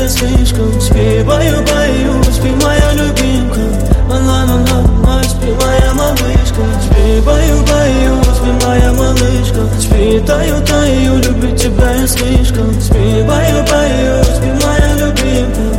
тебя слишком. Спи, баю-баю, спи, моя любимка. Ла-ла-ла-ла, спи, моя малышка. Спи, баю-баю, спи, моя малышка. Спи, таю-таю, люблю тебя я слишком. Спи, баю-баю, спи, моя любимка.